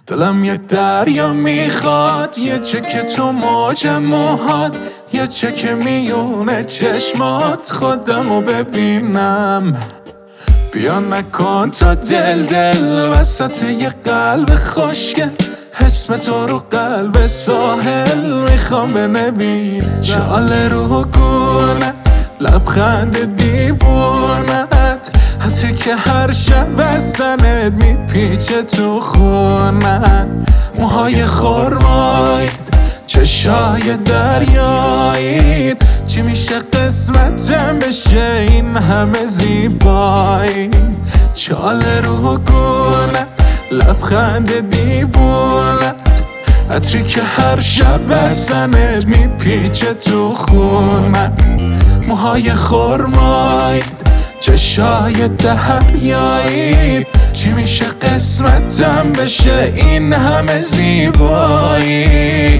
دلم یک دریا میخواد، یه چکه تو موج موهات، یه چکه میونه چشمات، خودمو ببینم. بیا نکن تا دل وسط یه قلب خوشگل، اسم تو رو قلب ساحل میخوام بنویسم. چاله رو گونه لبخند دیوونت، حتی که هر شب بزنت میپیچه تو خونت. موهای خرمایید، چشای دریایید، چی میشه قسمتم بشه این همه زیبایی. چاله رو گونه لبخند دیوونت، عطری که هر شب بزنت میپیچه تو خونت. موهای خرمایید، چشای دریایید، چی میشه قسمتم بشه این همه زیبایی.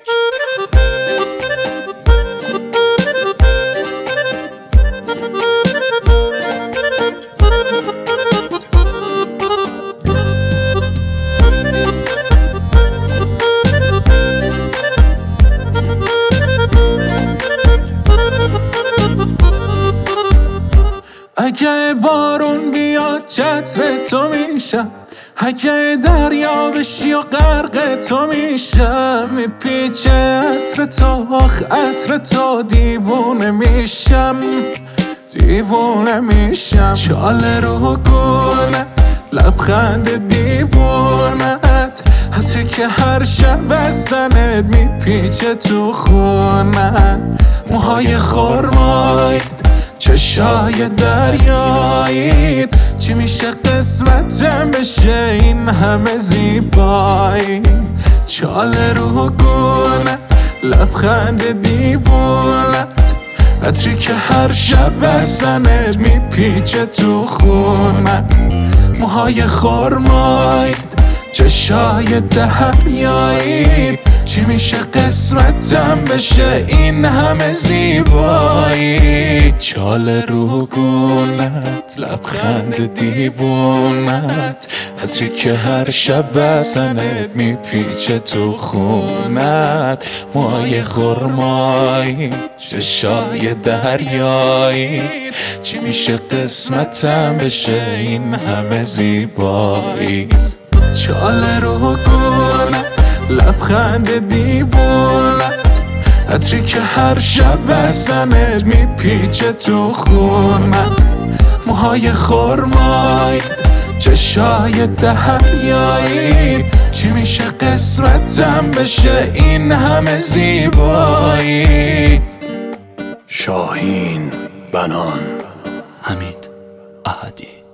اگه بارون بیاد چتر تو میشم، اگه دریا بشی و غرق تو میشم، میپیچه عطر تو آخ عطر تو، دیوونه میشم دیوونه میشم. چاله رو گونه لبخند دیوونت، عطری که هر شب بزنت میپیچه تو خونت. موهای خرمایید، چشای دریایید، چی میشه قسمتم بشه این همه زیبایی. چاله رو گونه لبخند دیوونت، عطری که هر شب بزنت میپیچه تو خونت. موهای خرمایید، چشای دریایید، چی میشه قسمتم بشه این همه زیبایی. چاله رو گونت لبخند دیوونت، عطری که هر شب بزنت میپیچه تو خونت. موهای خرمایی، چشای دریایی، چی میشه قسمتم بشه این همه زیبایی. چاله رو گونه لبخند دیوونت، عطری که هر شب بزنت میپیچه تو خونت. موهای خرمایید، چشای دریایید، چی میشه قسمتم بشه این همه زیبایی. شاهین بنان حمید احدی.